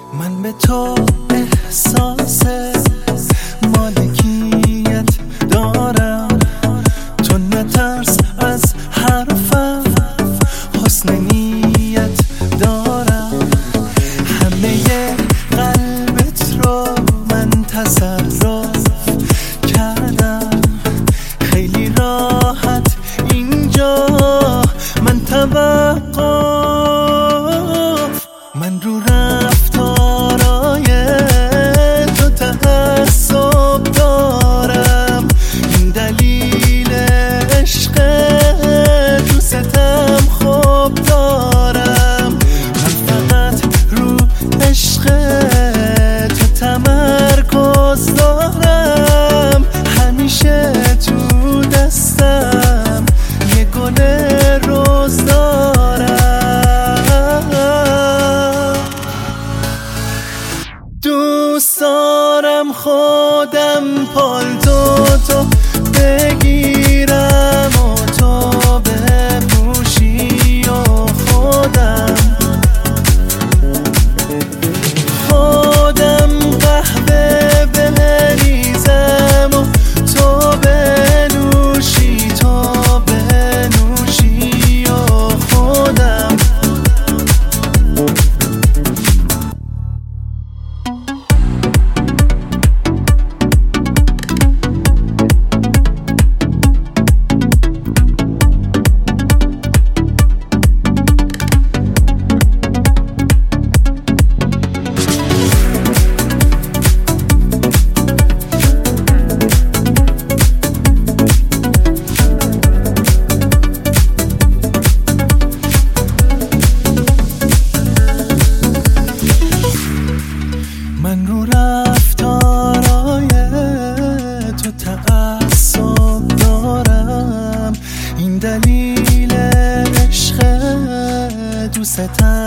من به تو احساس مالکیت دارم، تو نترس از حرفم، حسن نیت دارم. همه قلبت رو من تصرف کردم، خیلی راحت اینجا من توقف. من رو رفتارای تو تعصب دارم، این دلیل عشق دوستم خوب دارم. من فقط رو عشق تو تمرکز دارم، همیشه تو دستم یه گل روز دارم. دوست دارم خودم پالتو تو بگیرم و تو بپوشی و خودم قهوه بریزم و تو بنوشی و خودم. من رو رفتارای تو تعصب دارم، این دلیل عشق دوستم